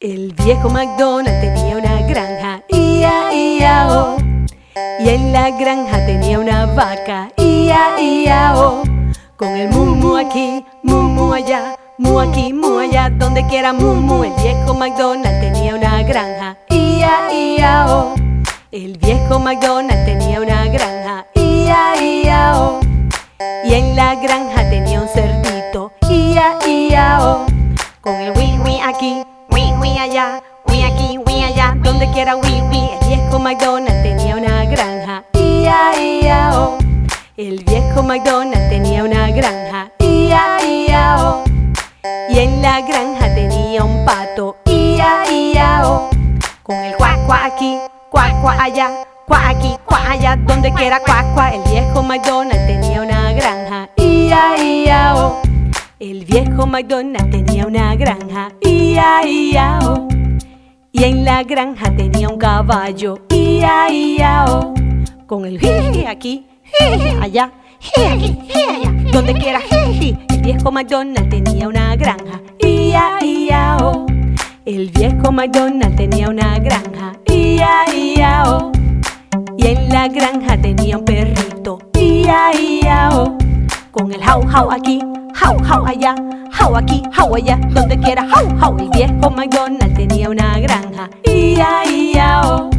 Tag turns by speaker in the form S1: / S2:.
S1: El viejo McDonald tenía una granja, ia-ia-o. Y en la granja tenía una vaca, ia-ia-o. Con el mu aquí, mu allá, mu aquí, mu allá, donde quiera mu. El viejo McDonald tenía una granja, ia-ia-o. El viejo McDonald tenía una granja, ia-ia-o. Y en la granja tenía un cerdito, ia-ia-o. Con el wi aquí, wi allá, wi aquí, wi allá, donde quiera wi. El viejo McDonald tenía una granja, ia-ia-o. El viejo McDonald tenía una granja, ia-ia-o. Y en la granja tenía un pato, ia-ia-o. Con el cuac aquí, cuac allá, cuac aquí, cuac allá, donde quiera cuac. El viejo McDonald tenía una granja, ia-ia-o. El viejo McDonald tenía una granja, ia-ia-o. Y en la granja tenía un caballo, ia-ia-o. Con el jiji aquí, jiji allá, jiji aquí, jiji allá, donde quiera jiji. El viejo McDonald tenía una granja, ia-ia-o. El viejo McDonald tenía una granja, ia-ia-o. Y en la granja tenía un perrito, ia-ia-o. Con el jau aquí, jau allá, jau aquí, jau allá, donde quiera jau. El viejo McDonald tenía una granja, ia-ia-o.